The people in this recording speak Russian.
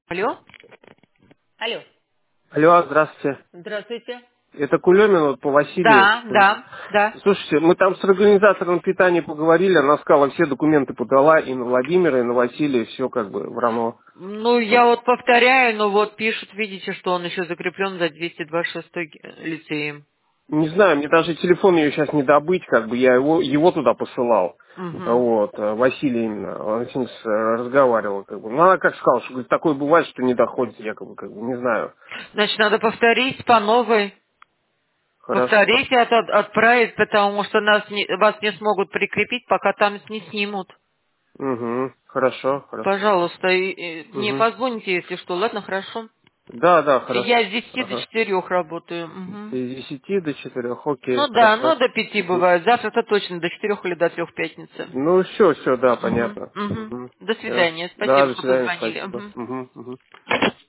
Алло? Алло. Алло, здравствуйте. Здравствуйте. Это Кулемин вот по Василию. Да, да, да. Слушайте, мы там с организатором питания поговорили, она сказала, все документы подала и на Владимира, и на Василия, все как бы равно. Ну, я вот повторяю, но вот пишут, видите, что он еще закреплен за 226 лицеем. Не знаю, мне даже телефон ее сейчас не добыть, как бы я его туда посылал. Угу. Вот, Василий именно, он с ним разговаривал, как бы. Ну, она как сказала, что говорит, такое бывает, что не доходит, якобы, как бы, не знаю. Значит, надо повторить по новой. Хорошо. Повторить и отправить, потому что вас не смогут прикрепить, пока там не снимут. Угу. Хорошо, хорошо. Пожалуйста, мне Угу. позвоните, если что. Ладно, хорошо. Да, да, хорошо. Я с 10 до Ага. 4 работаю. Мгм. С 10 до 4, окей, Ну да, хорошо. ну до 5 Мгм. бывает. Завтра-то точно до 4 или до 3 в пятницу. Ну, все, да, Мгм, понятно. мгм. Мгм. До Всё. свидания. Да, Спасибо, до что свидания, позвонили. спасибо. Мгм. Мгм, мгм.